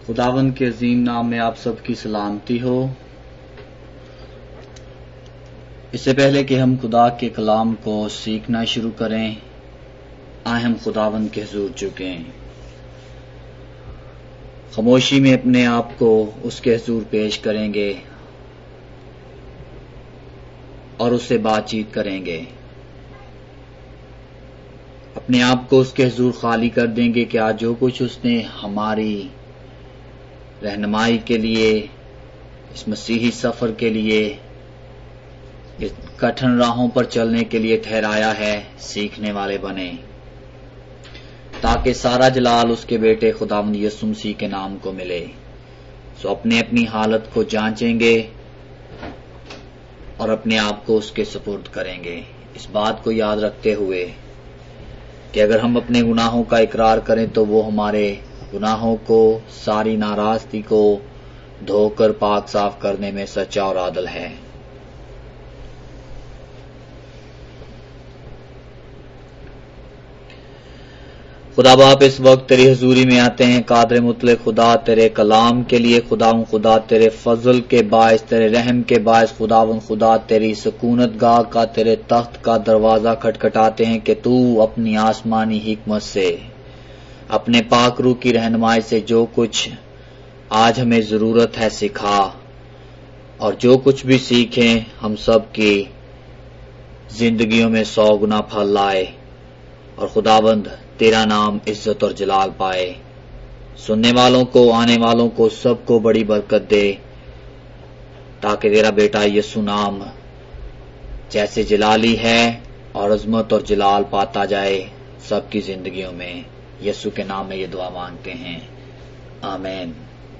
خداوند کے عظیم نام میں آپ سب کی سلامتی ہو۔ اس سے پہلے کہ ہم خدا کے کلام کو سیکھنا شروع کریں، آئے ہم خداوند کے حضور جھکیں، خاموشی میں اپنے آپ کو اس کے حضور پیش کریں گے اور اس سے بات چیت کریں گے۔ اپنے آپ کو اس کے حضور خالی کر دیں گے کہ آج جو کچھ اس نے ہماری رہنمائی کے لیے، اس مسیحی سفر کے لیے، اس کٹھن راہوں پر چلنے کے لیے ٹھہرایا ہے، سیکھنے والے بنے، تاکہ سارا جلال اس کے بیٹے خداوند یسوع مسیح کے نام کو ملے۔ سو اپنے اپنی حالت کو جانچیں گے اور اپنے آپ کو اس کے سپرد کریں گے، اس بات کو یاد رکھتے ہوئے کہ اگر ہم اپنے گناہوں کا اقرار کریں تو وہ ہمارے گناہوں کو، ساری ناراستی کو دھو کر پاک صاف کرنے میں سچا اور عادل ہے۔ خدا باپ، اس وقت تیری حضوری میں آتے ہیں، قادر مطلق خدا، تیرے کلام کے لیے خدا تیرے فضل کے باعث، تیرے رحم کے باعث خدا تیری سکونت گاہ کا، تیرے تخت کا دروازہ کھٹکھٹاتے ہیں کہ تو اپنی آسمانی حکمت سے، اپنے پاک روح کی رہنمائی سے جو کچھ آج ہمیں ضرورت ہے سکھا، اور جو کچھ بھی سیکھیں ہم سب کی زندگیوں میں 100 گنا پھل لائے، اور خداوند تیرا نام عزت اور جلال پائے، سننے والوں کو، آنے والوں کو، سب کو بڑی برکت دے، تاکہ تیرا بیٹا یسوع نام جیسے جلالی ہے اور عظمت اور جلال پاتا جائے سب کی زندگیوں میں۔ یسوع کے نام میں یہ دعا مانگتے ہیں، آمین۔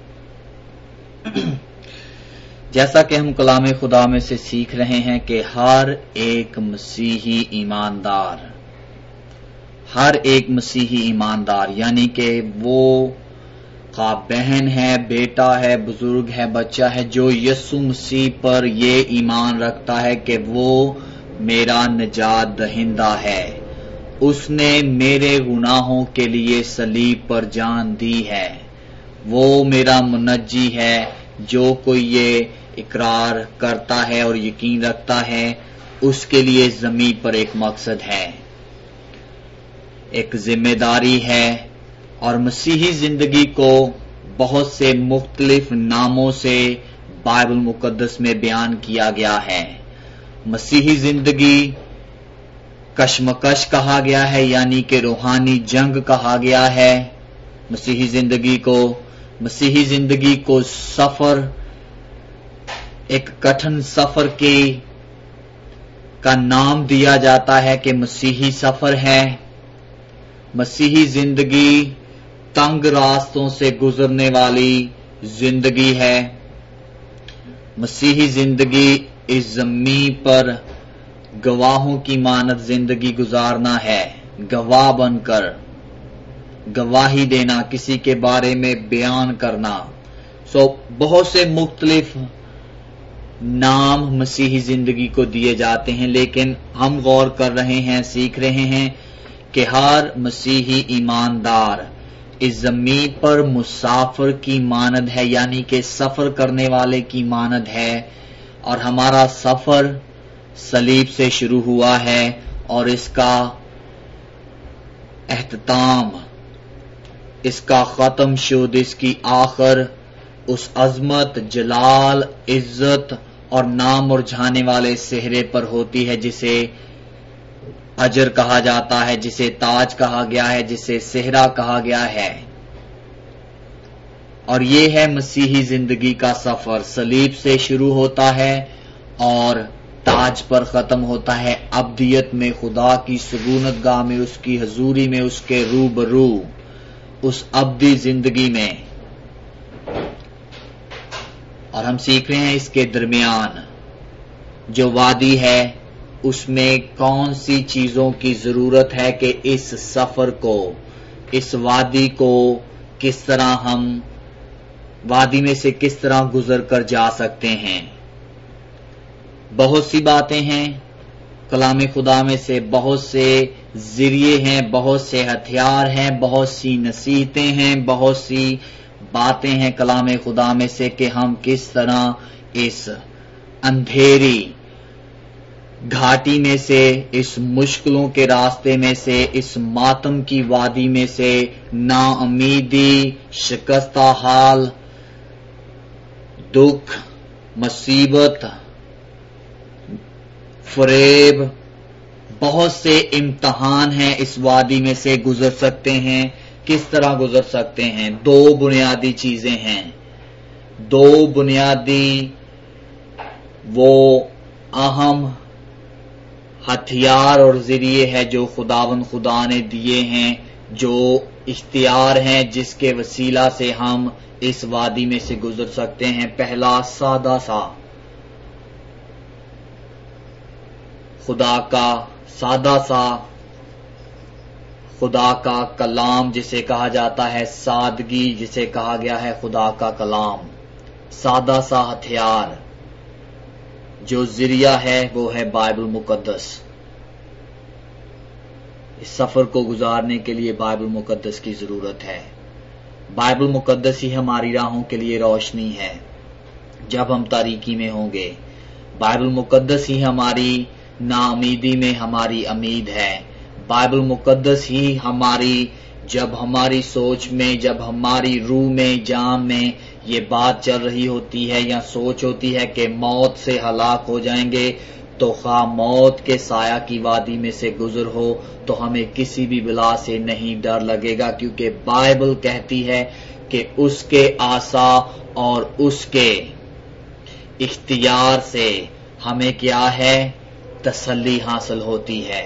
جیسا کہ ہم کلام خدا میں سے سیکھ رہے ہیں کہ ہر ایک مسیحی ایماندار یعنی کہ وہ خواہ بہن ہے، بیٹا ہے، بزرگ ہے، بچہ ہے، جو یسوع مسیح پر یہ ایمان رکھتا ہے کہ وہ میرا نجات دہندہ ہے، اس نے میرے گناہوں کے لیے صلیب پر جان دی ہے، وہ میرا منجی ہے۔ جو کوئی یہ اقرار کرتا ہے اور یقین رکھتا ہے، اس کے لیے زمین پر ایک مقصد ہے، ایک ذمہ داری ہے، اور مسیحی زندگی کو بہت سے مختلف ناموں سے بائبل مقدس میں بیان کیا گیا ہے۔ مسیحی زندگی کشمکش کہا گیا ہے، یعنی کہ روحانی جنگ کہا گیا ہے مسیحی زندگی کو سفر، ایک کٹھن سفر کا نام دیا جاتا ہے کہ مسیحی سفر ہے۔ مسیحی زندگی تنگ راستوں سے گزرنے والی زندگی ہے۔ مسیحی زندگی اس زمین پر گواہوں کی مانند زندگی گزارنا ہے، گواہ بن کر گواہی دینا، کسی کے بارے میں بیان کرنا۔ بہت سے مختلف نام مسیحی زندگی کو دیے جاتے ہیں، لیکن ہم غور کر رہے ہیں، سیکھ رہے ہیں کہ ہر مسیحی ایماندار اس زمین پر مسافر کی مانند ہے، یعنی کہ سفر کرنے والے کی مانند ہے، اور ہمارا سفر صلیب سے شروع ہوا ہے اور اس کا اختتام، اس کا ختم شد، اس کی آخر اس عظمت، جلال، عزت اور نام مرجھانے والے صحرے پر ہوتی ہے، جسے اجر کہا جاتا ہے، جسے تاج کہا گیا ہے، جسے صحرا کہا گیا ہے۔ اور یہ ہے مسیحی زندگی کا سفر، صلیب سے شروع ہوتا ہے اور تاج پر ختم ہوتا ہے، ابدیت میں خدا کی سکونت گاہ میں، اس کی حضوری میں، اس کے روبرو، اس ابدی زندگی میں۔ اور ہم سیکھ رہے ہیں اس کے درمیان جو وادی ہے، اس میں کون سی چیزوں کی ضرورت ہے کہ اس سفر کو، اس وادی کو کس طرح ہم وادی میں سے کس طرح گزر کر جا سکتے ہیں۔ بہت سی باتیں ہیں کلام خدا میں سے، بہت سے ذریعے ہیں، بہت سے ہتھیار ہیں، بہت سی نصیحتیں ہیں، بہت سی باتیں ہیں کلام خدا میں سے کہ ہم کس طرح اس اندھیری گھاٹی میں سے، اس مشکلوں کے راستے میں سے، اس ماتم کی وادی میں سے، نا امیدی، شکستہ حال، دکھ، مصیبت، فریب، بہت سے امتحان ہیں، اس وادی میں سے گزر سکتے ہیں۔ کس طرح گزر سکتے ہیں؟ دو بنیادی چیزیں ہیں، دو بنیادی وہ اہم ہتھیار اور ذریعے ہیں جو خدا نے دیے ہیں، جو اختیار ہیں جس کے وسیلہ سے ہم اس وادی میں سے گزر سکتے ہیں۔ پہلا سادہ سا خدا کا کلام جسے کہا جاتا ہے، سادگی جسے کہا گیا ہے خدا کا کلام، سادہ سا ہتھیار جو ذریعہ ہے وہ ہے بائبل مقدس۔ اس سفر کو گزارنے کے لیے بائبل مقدس کی ضرورت ہے۔ بائبل مقدس ہی ہماری راہوں کے لیے روشنی ہے جب ہم تاریکی میں ہوں گے۔ بائبل مقدس ہی ہماری ناامیدی میں ہماری امید ہے۔ بائبل مقدس ہی جب ہماری سوچ میں، جب ہماری روح میں، جان میں یہ بات چل رہی ہوتی ہے یا سوچ ہوتی ہے کہ موت سے ہلاک ہو جائیں گے، تو خواہ موت کے سایہ کی وادی میں سے گزر ہو تو ہمیں کسی بھی بلا سے نہیں ڈر لگے گا، کیونکہ بائبل کہتی ہے کہ اس کے عصا اور اس کے اختیار سے ہمیں کیا ہے؟ تسلی حاصل ہوتی ہے۔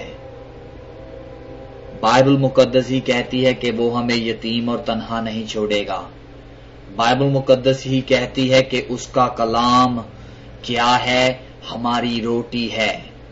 بائبل مقدس ہی کہتی ہے کہ وہ ہمیں یتیم اور تنہا نہیں چھوڑے گا۔ بائبل مقدس ہی کہتی ہے کہ اس کا کلام کیا ہے؟ ہماری روٹی ہے۔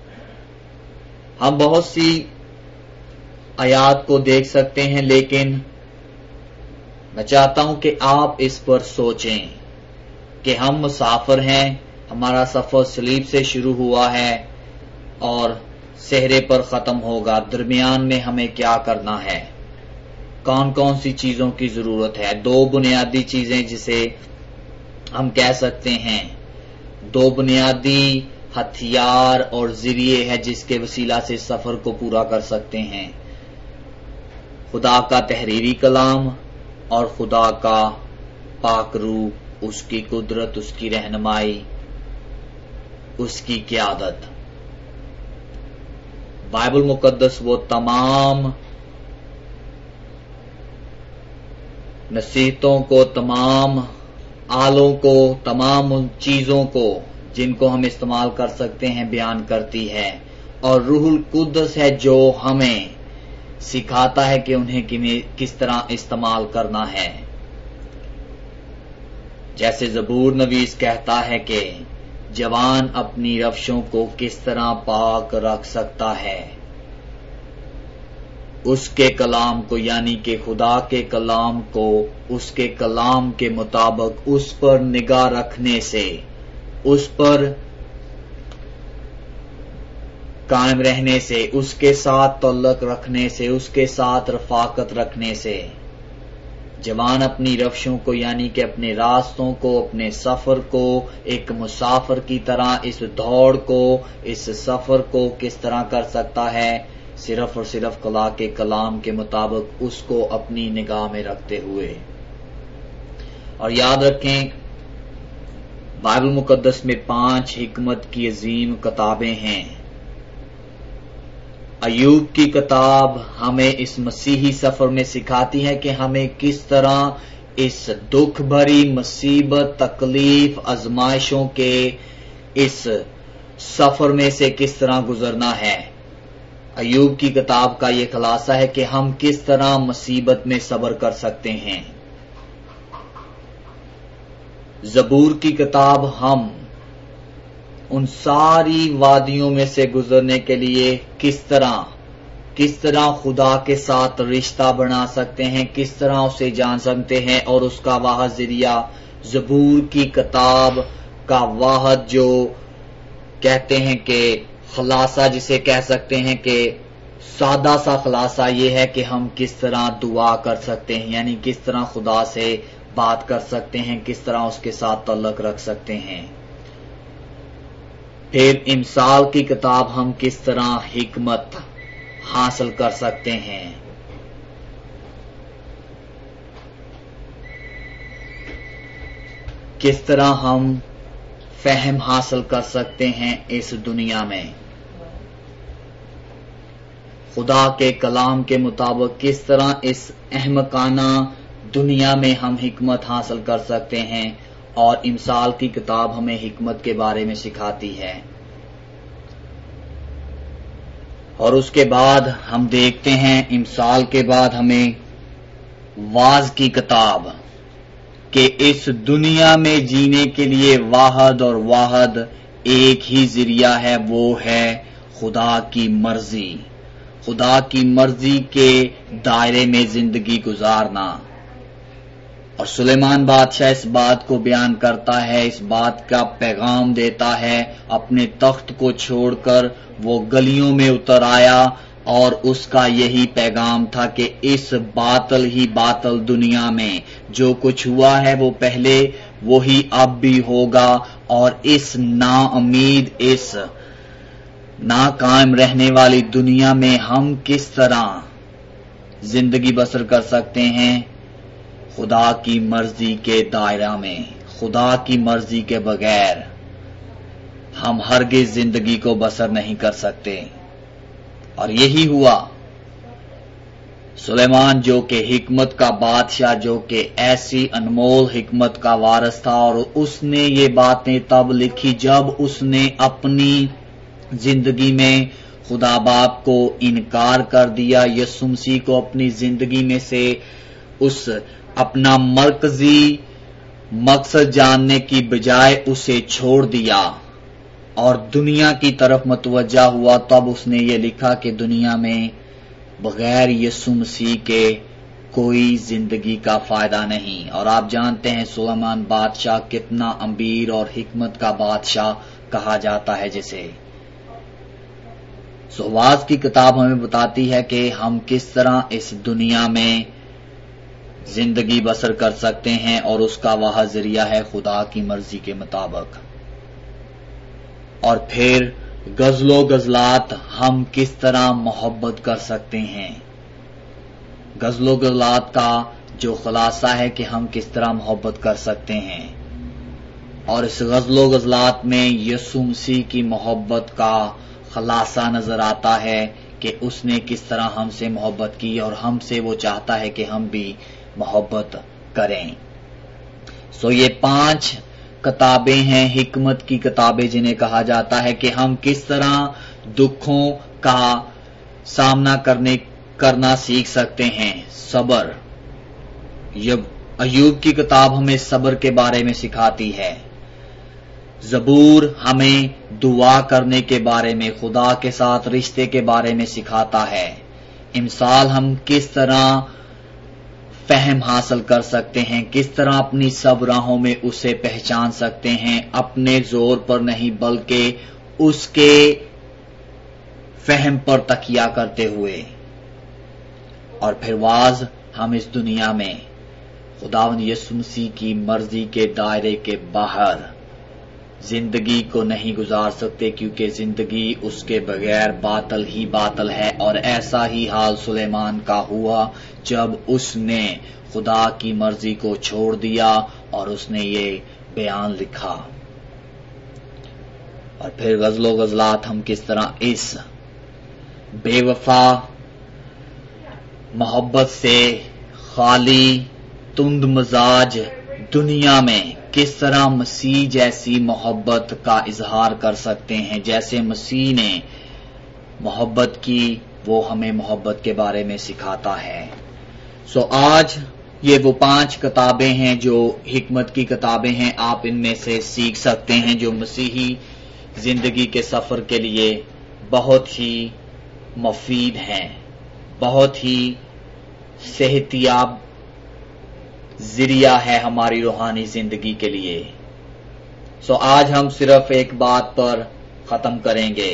ہم بہت سی آیات کو دیکھ سکتے ہیں، لیکن میں چاہتا ہوں کہ آپ اس پر سوچیں کہ ہم مسافر ہیں، ہمارا سفر صلیب سے شروع ہوا ہے اور صحرے پر ختم ہوگا۔ درمیان میں ہمیں کیا کرنا ہے؟ کون کون سی چیزوں کی ضرورت ہے؟ دو بنیادی چیزیں جسے ہم کہہ سکتے ہیں، دو بنیادی ہتھیار اور ذریعے ہے جس کے وسیلہ سے سفر کو پورا کر سکتے ہیں، خدا کا تحریری کلام اور خدا کا پاک روح، اس کی قدرت، اس کی رہنمائی، اس کی قیادت۔ بائبل مقدس وہ تمام نصیحتوں کو، تمام آلوں کو، تمام ان چیزوں کو جن کو ہم استعمال کر سکتے ہیں بیان کرتی ہے، اور روح القدس ہے جو ہمیں سکھاتا ہے کہ انہیں کس طرح استعمال کرنا ہے۔ جیسے زبور نویس کہتا ہے کہ جوان اپنی روشوں کو کس طرح پاک رکھ سکتا ہے، اس کے کلام کو، یعنی کہ خدا کے کلام کو، اس کے کلام کے مطابق اس پر نگاہ رکھنے سے، اس پر قائم رہنے سے، اس کے ساتھ تعلق رکھنے سے، اس کے ساتھ رفاقت رکھنے سے جوان اپنی روشوں کو، یعنی کہ اپنے راستوں کو، اپنے سفر کو ایک مسافر کی طرح، اس دوڑ کو، اس سفر کو کس طرح کر سکتا ہے؟ صرف اور صرف خدا کے کلام کے مطابق اس کو اپنی نگاہ میں رکھتے ہوئے۔ اور یاد رکھیں، بائبل مقدس میں 5 حکمت کی عظیم کتابیں ہیں۔ ایوب کی کتاب ہمیں اس مسیحی سفر میں سکھاتی ہے کہ ہمیں کس طرح اس دکھ بھری مصیبت، تکلیف، آزمائشوں کے اس سفر میں سے کس طرح گزرنا ہے۔ ایوب کی کتاب کا یہ خلاصہ ہے کہ ہم کس طرح مصیبت میں صبر کر سکتے ہیں۔ زبور کی کتاب ہم ان ساری وادیوں میں سے گزرنے کے لیے کس طرح خدا کے ساتھ رشتہ بنا سکتے ہیں، کس طرح اسے جان سکتے ہیں، اور اس کا واحد ذریعہ زبور کی کتاب کا واحد جو کہتے ہیں کہ خلاصہ، جسے کہہ سکتے ہیں کہ سادہ سا خلاصہ یہ ہے کہ ہم کس طرح دعا کر سکتے ہیں، یعنی کس طرح خدا سے بات کر سکتے ہیں، کس طرح اس کے ساتھ تعلق رکھ سکتے ہیں۔ پھر امثال کی کتاب ہم کس طرح حکمت حاصل کر سکتے ہیں۔ کس طرح ہم فہم حاصل کر سکتے ہیں اس دنیا میں، خدا کے کلام کے مطابق کس طرح اس احمقانہ دنیا میں ہم حکمت حاصل کر سکتے ہیں، اور امثال کی کتاب ہمیں حکمت کے بارے میں سکھاتی ہے۔ اور اس کے بعد ہم دیکھتے ہیں امثال کے بعد ہمیں واعظ کی کتاب کہ اس دنیا میں جینے کے لیے واحد اور واحد ایک ہی ذریعہ ہے، وہ ہے خدا کی مرضی، خدا کی مرضی کے دائرے میں زندگی گزارنا۔ اور سلیمان بادشاہ اس بات کو بیان کرتا ہے، اس بات کا پیغام دیتا ہے، اپنے تخت کو چھوڑ کر وہ گلیوں میں اتر آیا، اور اس کا یہی پیغام تھا کہ اس باطل ہی باطل دنیا میں جو کچھ ہوا ہے وہ پہلے وہی اب بھی ہوگا، اور اس نا امید، اس ناقائم رہنے والی دنیا میں ہم کس طرح زندگی بسر کر سکتے ہیں، خدا کی مرضی کے دائرہ میں، خدا کی مرضی کے بغیر ہم ہرگز زندگی کو بسر نہیں کر سکتے۔ اور یہی ہوا، سلیمان جو کہ حکمت کا بادشاہ، جو کہ ایسی انمول حکمت کا وارث تھا، اور اس نے یہ باتیں تب لکھی جب اس نے اپنی زندگی میں خدا باپ کو انکار کر دیا، یسوع مسیح کو اپنی زندگی میں سے اس اپنا مرکزی مقصد جاننے کی بجائے اسے چھوڑ دیا اور دنیا کی طرف متوجہ ہوا۔ تب اس نے یہ لکھا کہ دنیا میں بغیر یسوع مسیح کے کوئی زندگی کا فائدہ نہیں۔ اور آپ جانتے ہیں سلیمان بادشاہ کتنا امیر اور حکمت کا بادشاہ کہا جاتا ہے جسے۔ واعظ کی کتاب ہمیں بتاتی ہے کہ ہم کس طرح اس دنیا میں زندگی بسر کر سکتے ہیں، اور اس کا وہ ذریعہ ہے خدا کی مرضی کے مطابق۔ اور پھر غزل و غزلات ہم کس طرح محبت کر سکتے ہیں۔ غزل و غزلات کا جو خلاصہ ہے کہ ہم کس طرح محبت کر سکتے ہیں، اور اس غزل و غزلات میں یسوع مسیح کی محبت کا خلاصہ نظر آتا ہے کہ اس نے کس طرح ہم سے محبت کی، اور ہم سے وہ چاہتا ہے کہ ہم بھی محبت کریں۔ یہ 5 کتابیں ہیں حکمت کی کتابیں، جنہیں کہا جاتا ہے کہ ہم کس طرح دکھوں کا سامنا کرنا سیکھ سکتے ہیں۔ صبر، ایوب کی کتاب ہمیں صبر کے بارے میں سکھاتی ہے۔ زبور ہمیں دعا کرنے کے بارے میں، خدا کے ساتھ رشتے کے بارے میں سکھاتا ہے۔ امثال ہم کس طرح فہم حاصل کر سکتے ہیں، کس طرح اپنی سب راہوں میں اسے پہچان سکتے ہیں، اپنے زور پر نہیں بلکہ اس کے فہم پر تکیہ کرتے ہوئے۔ اور پھر واعظ ہم اس دنیا میں خداوند یسوع مسیح کی مرضی کے دائرے کے باہر زندگی کو نہیں گزار سکتے، کیونکہ زندگی اس کے بغیر باطل ہی باطل ہے۔ اور ایسا ہی حال سلیمان کا ہوا جب اس نے خدا کی مرضی کو چھوڑ دیا اور اس نے یہ بیان لکھا۔ اور پھر غزل و غزلات ہم کس طرح اس بے وفا محبت سے خالی تند مزاج دنیا میں کس طرح مسیح جیسی محبت کا اظہار کر سکتے ہیں، جیسے مسیح نے محبت کی وہ ہمیں محبت کے بارے میں سکھاتا ہے۔ آج یہ وہ 5 کتابیں ہیں جو حکمت کی کتابیں ہیں، آپ ان میں سے سیکھ سکتے ہیں جو مسیحی زندگی کے سفر کے لیے بہت ہی مفید ہیں، بہت ہی صحت یاب ذریعہ ہے ہماری روحانی زندگی کے لیے۔ آج ہم صرف ایک بات پر ختم کریں گے،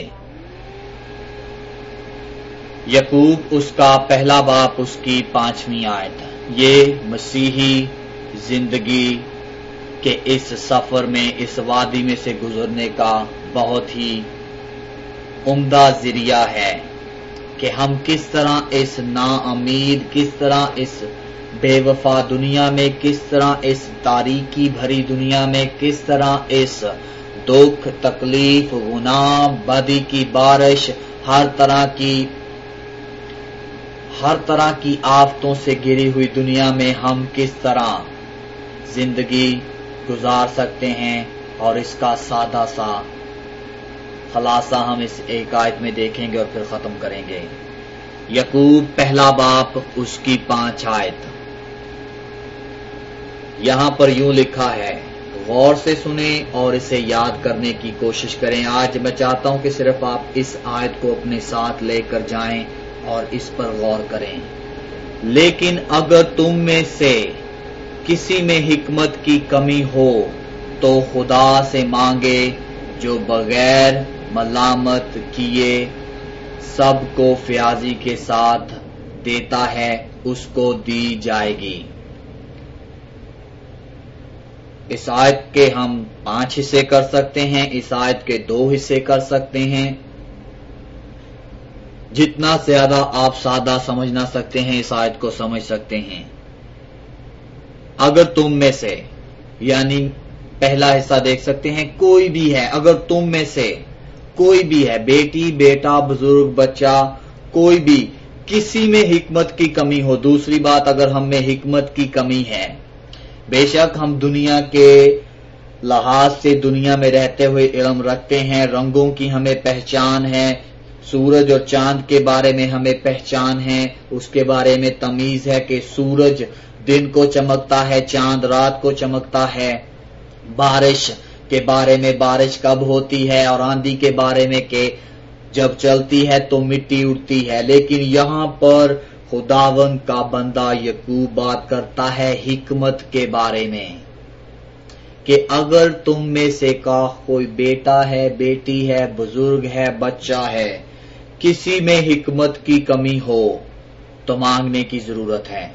یعقوب اس کا پہلا باب اس کی 5ویں آیت۔ یہ مسیحی زندگی کے اس سفر میں، اس وادی میں سے گزرنے کا بہت ہی عمدہ ذریعہ ہے کہ ہم کس طرح اس نا امید، کس طرح اس بے وفا دنیا میں، کس طرح اس تاریکی بھری دنیا میں، کس طرح اس دکھ، تکلیف، گناہ، بدی کی بارش، ہر طرح کی آفتوں سے گھری ہوئی دنیا میں ہم کس طرح زندگی گزار سکتے ہیں، اور اس کا سادہ سا خلاصہ ہم اس ایک آیت میں دیکھیں گے اور پھر ختم کریں گے۔ یعقوب پہلا باب اس کی 5 آیت۔ یہاں پر یوں لکھا ہے، غور سے سنیں اور اسے یاد کرنے کی کوشش کریں۔ آج میں چاہتا ہوں کہ صرف آپ اس آیت کو اپنے ساتھ لے کر جائیں اور اس پر غور کریں۔ لیکن اگر تم میں سے کسی میں حکمت کی کمی ہو تو خدا سے مانگے جو بغیر ملامت کیے سب کو فیاضی کے ساتھ دیتا ہے، اس کو دی جائے گی۔ اس آیت کے ہم 5 حصے کر سکتے ہیں، اس آیت کے 2 حصے کر سکتے ہیں۔ جتنا زیادہ آپ سادہ سمجھ نہ سکتے ہیں، اس آیت کو سمجھ سکتے ہیں۔ اگر تم میں سے، یعنی پہلا حصہ دیکھ سکتے ہیں، کوئی بھی ہے، اگر تم میں سے کوئی بھی ہے، بیٹی، بیٹا، بزرگ، بچہ، کوئی بھی، کسی میں حکمت کی کمی ہو۔ دوسری بات، اگر ہم میں حکمت کی کمی ہے، بے شک ہم دنیا کے لحاظ سے دنیا میں رہتے ہوئے علم رکھتے ہیں، رنگوں کی ہمیں پہچان ہے، سورج اور چاند کے بارے میں ہمیں پہچان ہے، اس کے بارے میں تمیز ہے کہ سورج دن کو چمکتا ہے، چاند رات کو چمکتا ہے، بارش کے بارے میں بارش کب ہوتی ہے، اور آندھی کے بارے میں کہ جب چلتی ہے تو مٹی اڑتی ہے۔ لیکن یہاں پر خداوند کا بندہ یعقوب بات کرتا ہے حکمت کے بارے میں، کہ اگر تم میں سے کا کوئی بیٹا ہے، بیٹی ہے، بزرگ ہے، بچہ ہے، کسی میں حکمت کی کمی ہو تو مانگنے کی ضرورت ہے۔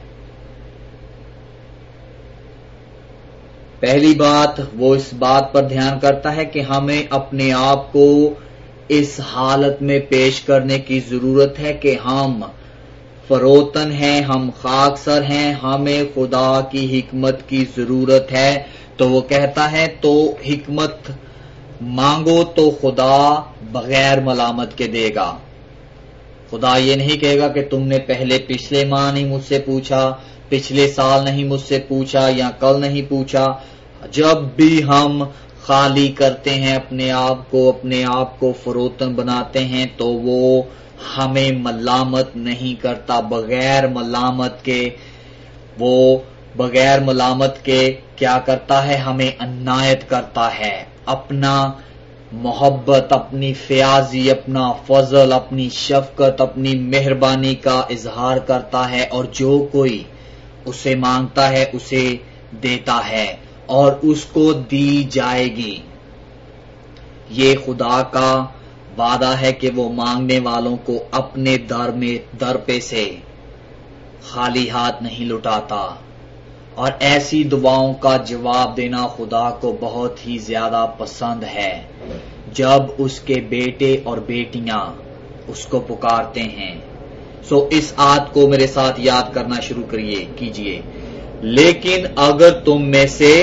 پہلی بات، وہ اس بات پر دھیان کرتا ہے کہ ہمیں اپنے آپ کو اس حالت میں پیش کرنے کی ضرورت ہے کہ ہم فروتن ہیں، ہم خاکسر ہیں، ہمیں خدا کی حکمت کی ضرورت ہے۔ تو وہ کہتا ہے تو حکمت مانگو تو خدا بغیر ملامت کے دے گا۔ خدا یہ نہیں کہے گا کہ تم نے پچھلے ماہ نہیں مجھ سے پوچھا، پچھلے سال نہیں مجھ سے پوچھا، یا کل نہیں پوچھا۔ جب بھی ہم خالی کرتے ہیں اپنے آپ کو فروتن بناتے ہیں تو وہ ہمیں ملامت نہیں کرتا، بغیر ملامت کے وہ بغیر ملامت کے کیا کرتا ہے؟ ہمیں عنایت کرتا ہے، اپنا محبت، اپنی فیاضی، اپنا فضل، اپنی شفقت، اپنی مہربانی کا اظہار کرتا ہے، اور جو کوئی اسے مانگتا ہے اسے دیتا ہے اور اس کو دی جائے گی۔ یہ خدا کا وعدہ ہے کہ وہ مانگنے والوں کو اپنے در پہ سے خالی ہاتھ نہیں لٹاتا، اور ایسی دعاؤں کا جواب دینا خدا کو بہت ہی زیادہ پسند ہے جب اس کے بیٹے اور بیٹیاں اس کو پکارتے ہیں۔ اس آیت کو میرے ساتھ یاد کرنا شروع کیجئے۔ لیکن اگر تم میں سے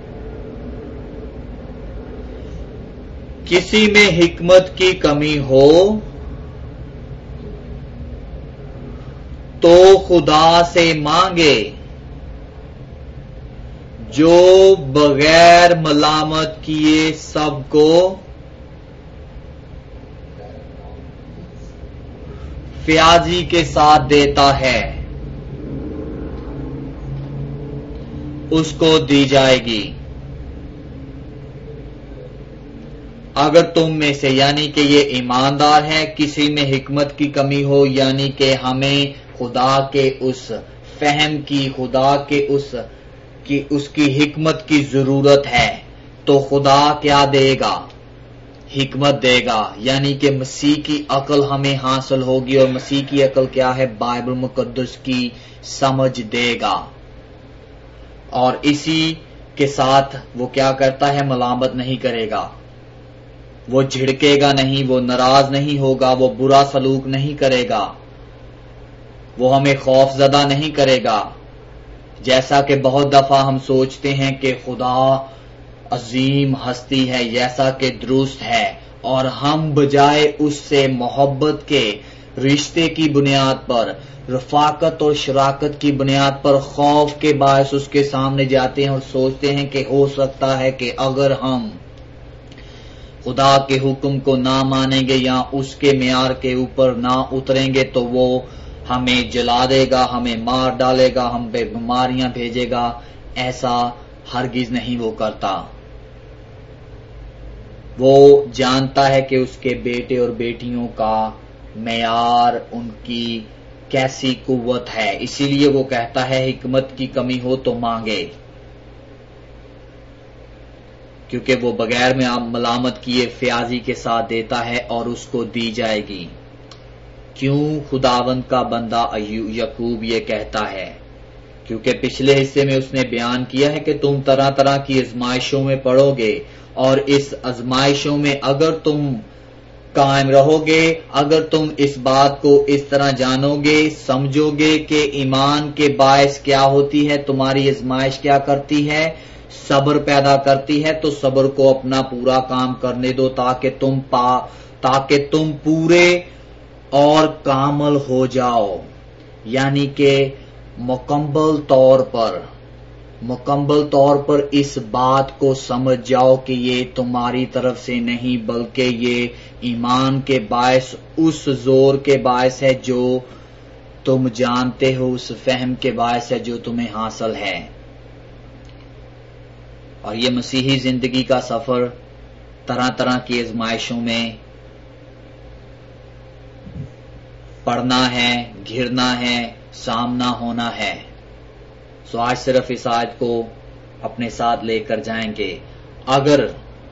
کسی میں حکمت کی کمی ہو تو خدا سے مانگے جو بغیر ملامت کیے سب کو فیاضی کے ساتھ دیتا ہے، اس کو دی جائے گی۔ اگر تم میں سے، یعنی کہ یہ ایماندار ہے، کسی میں حکمت کی کمی ہو، یعنی کہ ہمیں خدا کے اس فہم کی، خدا کے اس کی حکمت کی ضرورت ہے، تو خدا کیا دے گا؟ حکمت دے گا، یعنی کہ مسیح کی عقل ہمیں حاصل ہوگی، اور مسیح کی عقل کیا ہے؟ بائبل مقدس کی سمجھ دے گا۔ اور اسی کے ساتھ وہ کیا کرتا ہے؟ ملامت نہیں کرے گا، وہ جھڑکے گا نہیں، وہ ناراض نہیں ہوگا، وہ برا سلوک نہیں کرے گا، وہ ہمیں خوف زدہ نہیں کرے گا. جیسا کہ بہت دفعہ ہم سوچتے ہیں کہ خدا عظیم ہستی ہے، جیسا کہ درست ہے، اور ہم بجائے اس سے محبت کے رشتے کی بنیاد پر، رفاقت اور شراکت کی بنیاد پر خوف کے باعث اس کے سامنے جاتے ہیں اور سوچتے ہیں کہ ہو سکتا ہے کہ اگر ہم خدا کے حکم کو نہ مانیں گے یا اس کے معیار کے اوپر نہ اتریں گے تو وہ ہمیں جلا دے گا، ہمیں مار ڈالے گا، ہم پہ بیماریاں بھیجے گا. ایسا ہرگز نہیں وہ کرتا. وہ جانتا ہے کہ اس کے بیٹے اور بیٹیوں کا معیار، ان کی کیسی قوت ہے، اسی لیے وہ کہتا ہے حکمت کی کمی ہو تو مانگے، کیونکہ وہ بغیر میں ملامت کیے فیاضی کے ساتھ دیتا ہے اور اس کو دی جائے گی. کیوں خداوند کا بندہ یعقوب یہ کہتا ہے؟ کیونکہ پچھلے حصے میں اس نے بیان کیا ہے کہ تم طرح طرح کی آزمائشوں میں پڑو گے، اور اس آزمائشوں میں اگر تم قائم رہو گے، اگر تم اس بات کو اس طرح جانو گے، سمجھو گے کہ ایمان کے باعث کیا ہوتی ہے، تمہاری آزمائش کیا کرتی ہے؟ صبر پیدا کرتی ہے. تو صبر کو اپنا پورا کام کرنے دو تاکہ تم پورے اور کامل ہو جاؤ، یعنی کہ مکمل طور پر اس بات کو سمجھ جاؤ کہ یہ تمہاری طرف سے نہیں بلکہ یہ ایمان کے باعث، اس زور کے باعث ہے جو تم جانتے ہو، اس فہم کے باعث ہے جو تمہیں حاصل ہے. اور یہ مسیحی زندگی کا سفر طرح طرح کی آزمائشوں میں پڑھنا ہے، گھرنا ہے، سامنا ہونا ہے. سو آج صرف اس آیت کو اپنے ساتھ لے کر جائیں گے. اگر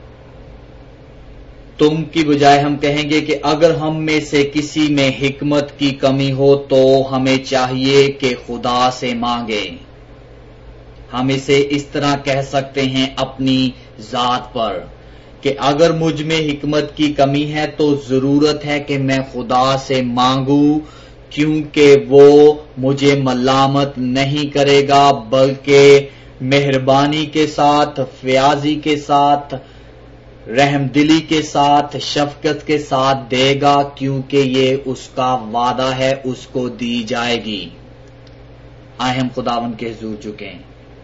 تم کی بجائے ہم کہیں گے کہ اگر ہم میں سے کسی میں حکمت کی کمی ہو تو ہمیں چاہیے کہ خدا سے مانگے. ہم اسے اس طرح کہہ سکتے ہیں اپنی ذات پر کہ اگر مجھ میں حکمت کی کمی ہے تو ضرورت ہے کہ میں خدا سے مانگوں، کیونکہ وہ مجھے ملامت نہیں کرے گا بلکہ مہربانی کے ساتھ، فیاضی کے ساتھ، رحم دلی کے ساتھ، شفقت کے ساتھ دے گا، کیونکہ یہ اس کا وعدہ ہے، اس کو دی جائے گی. آئے ہم خداوند کے حضور جھکیں.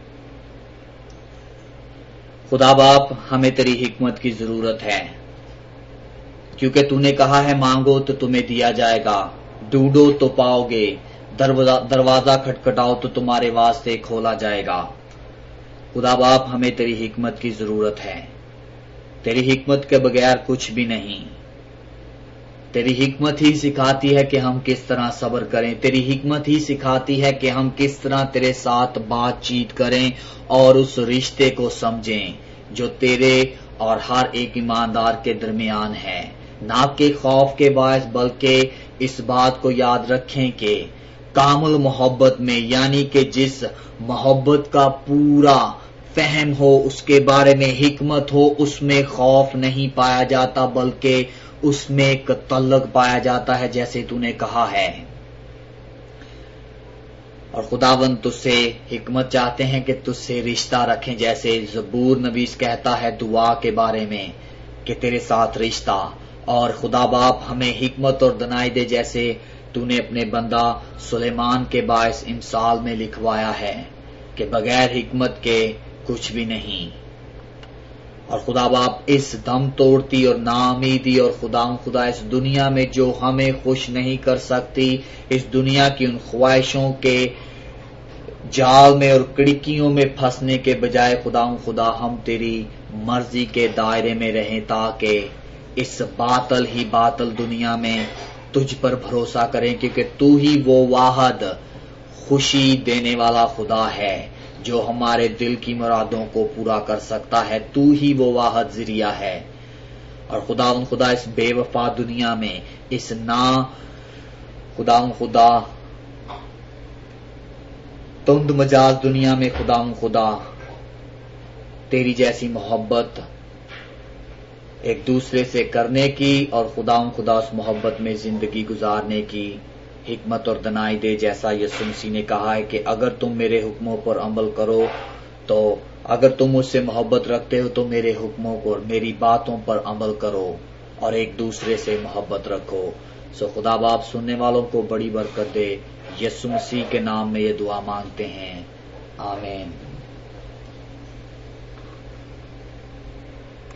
خدا باپ، ہمیں تیری حکمت کی ضرورت ہے، کیونکہ تو نے کہا ہے مانگو تو تمہیں دیا جائے گا، ڈھونڈو تو پاؤ گے، دروازہ کھٹکھٹاؤ تو تمہارے واسطے کھولا جائے گا. خدا باپ، ہمیں تیری حکمت کی ضرورت ہے. تیری حکمت کے بغیر کچھ بھی نہیں. تیری حکمت ہی سکھاتی ہے کہ ہم کس طرح صبر کریں، تیری حکمت ہی سکھاتی ہے کہ ہم کس طرح تیرے ساتھ بات چیت کریں اور اس رشتے کو سمجھیں جو تیرے اور ہر ایک ایماندار کے درمیان ہے. نہ کہ خوف کے باعث بلکہ اس بات کو یاد رکھیں کہ کامل محبت میں، یعنی کہ جس محبت کا پورا فہم ہو، اس کے بارے میں حکمت ہو، اس میں خوف نہیں پایا جاتا بلکہ اس میں ایک تعلق پایا جاتا ہے جیسے تو نے کہا ہے. اور خداوند تجھ سے حکمت چاہتے ہیں کہ تجھ سے رشتہ رکھیں، جیسے زبور نویس کہتا ہے دعا کے بارے میں کہ تیرے ساتھ رشتہ. اور خدا باپ ہمیں حکمت اور دنائی دے جیسے تو نے اپنے بندہ سلیمان کے باعث امثال میں لکھوایا ہے کہ بغیر حکمت کے کچھ بھی نہیں. اور خدا باپ اس دم توڑتی اور ناامیدی اور خدا اس دنیا میں جو ہمیں خوش نہیں کر سکتی، اس دنیا کی ان خواہشوں کے جال میں اور کڑکیوں میں پھنسنے کے بجائے خدا ہم تیری مرضی کے دائرے میں رہیں تاکہ اس باطل ہی باطل دنیا میں تجھ پر بھروسہ کریں، کیونکہ تو ہی وہ واحد خوشی دینے والا خدا ہے جو ہمارے دل کی مرادوں کو پورا کر سکتا ہے. تو ہی وہ واحد ذریعہ ہے. اور خدا اس بے وفا دنیا میں، اس تند مجاز دنیا میں خدا تیری جیسی محبت ایک دوسرے سے کرنے کی اور خدا اس محبت میں زندگی گزارنے کی حکمت اور دنائی دے، جیسا یسوع مسیح نے کہا ہے کہ اگر تم میرے حکموں پر عمل کرو تو اگر تم مجھ سے محبت رکھتے ہو تو میرے حکموں پر، میری باتوں پر عمل کرو اور ایک دوسرے سے محبت رکھو۔ خدا باپ سننے والوں کو بڑی برکت دے۔ یسوع مسیح کے نام میں یہ دعا مانگتے ہیں، آمین۔